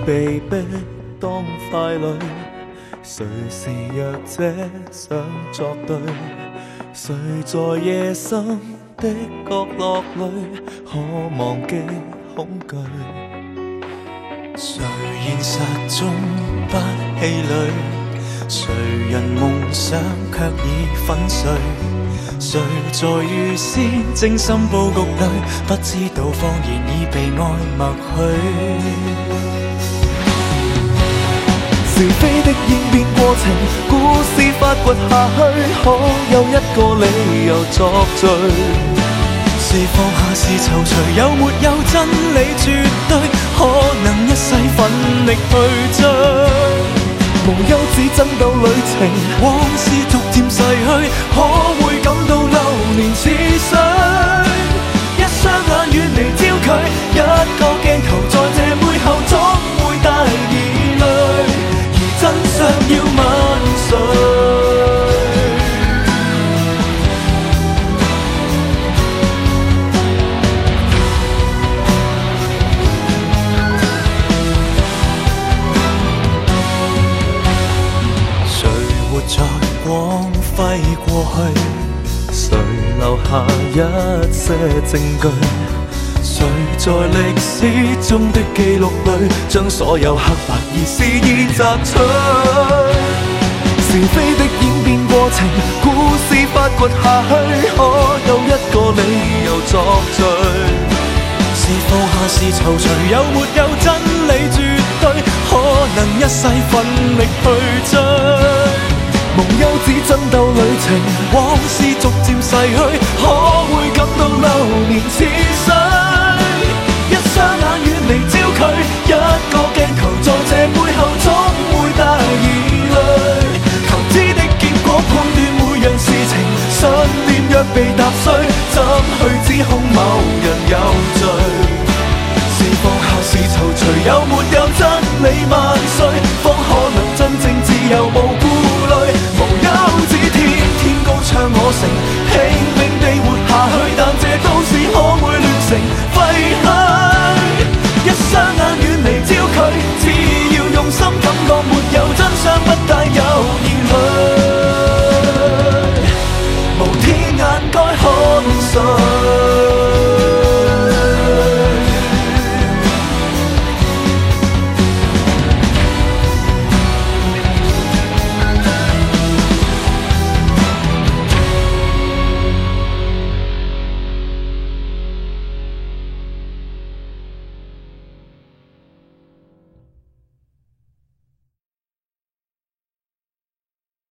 被逼當傀儡，誰是弱者想作對？誰在夜深的角落裏可忘記恐懼？誰現實中不氣餒？誰人夢想卻已粉碎？誰在預先精心佈局裏，不知道謊言已被愛默許？是非的演變過程，故事發掘下去，可有一個理由作罪？是放下是躊躇，有沒有真理絕對？可能一世奮力去追，無休止爭鬥旅程，往事逐漸逝去，可會感到流年似水？一雙眼遠離焦距，一個鏡頭在這背後總會帶疑慮，而真相要問誰？在光輝過去，誰留下一些證據？誰在歷史中的記錄裏，將所有黑白而肆意摘取？是非的演變過程，故事發掘下去，可有一個理由作罪？是放下是躊躇，有沒有真理絕對？可能一世奮力去追，無休止爭鬥旅程，往事逐漸逝去，可會感到流年似水？一雙眼遠離焦距，一個鏡頭在這背後總會帶疑慮。求知的結果判斷每樣事情，信念若被踏碎，怎去指控某人有罪？